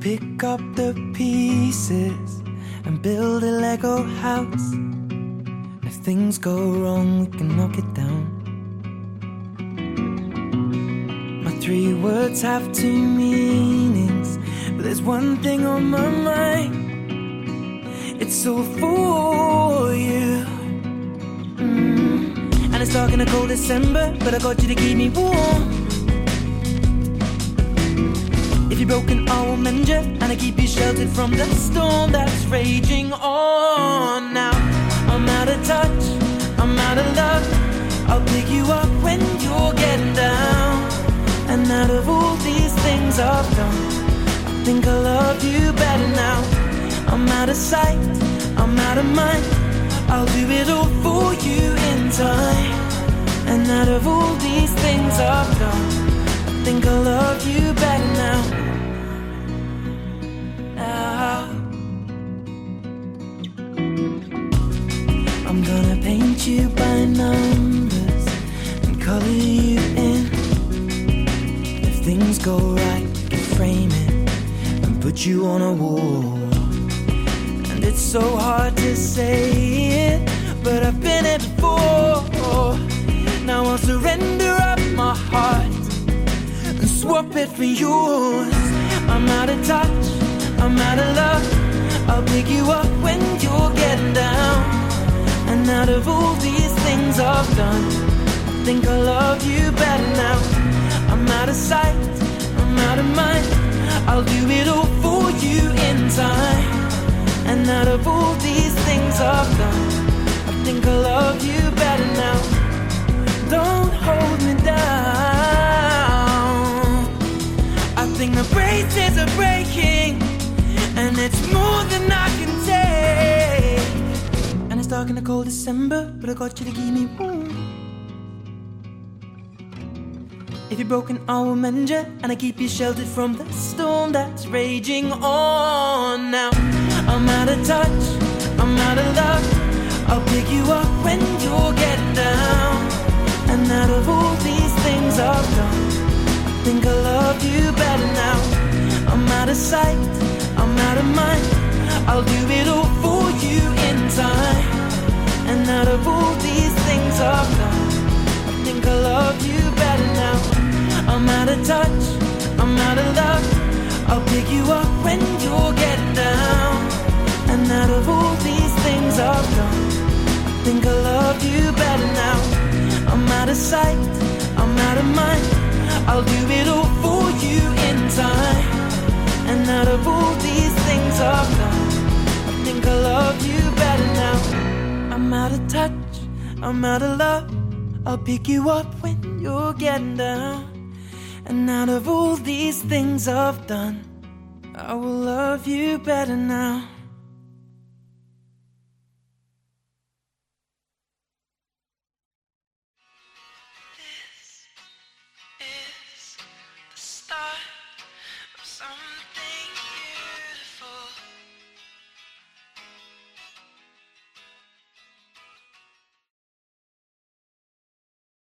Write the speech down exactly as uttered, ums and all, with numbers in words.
pick up the pieces and build a Lego house. If things go wrong, we can knock it down. My three words have two meanings, but there's one thing on my mind. It's all for you. mm. And it's dark in a cold December, but I got you to keep me warm. If you're broken, I will mend you, and I keep you sheltered from the storm that's raging on. Now I'm out of touch, I'm out of love. I'll pick you up when you're getting down. And out of all these things I've done, I think I love you better now. I'm out of sight, I'm out of mind. I'll do it all for you in time. And out of all these things I've done, I think I love you better now. Now I'm gonna paint you by numbers and color you in. If things go right, we can frame it and put you on a wall. And it's so hard to say it, but I've been it before. Now I'll surrender up my heart and swap it for yours. I'm out of touch, I'm out of love. I'll pick you up when you're getting down. And out of all these things I've done, I think I love you better now. I'm out of sight, I'm out of mind. I'll do it all for you in time. And out of all these things I've done, I think I love you better now. Don't hold me down. I think the braces are breaking, and it's more than I can take. And it's dark in the cold December, but I got you to keep me warm. If you're broken, I will mend you, and I keep you sheltered from the storm that's raging on. Now I'm out of touch, I'm out of love. I'll pick you up when you're getting down. And out of all these things I've done, I think I love you better now. I'm out of sight, I'm out of mind. I'll do it all for you in time. And out of all these things I've done, I think I love you better now. I'm out of touch, I'm out of love. I'll pick you up when you're getting down. And out of all these things I've done, I think I love you better now. I'm out of sight, I'm out of mind. I'll do it all for you in time. And out of all these things I've done, I think I love you better now. I'm out of touch, I'm out of love. I'll pick you up when you're getting down. And out of all these things I've done, I will love you better now.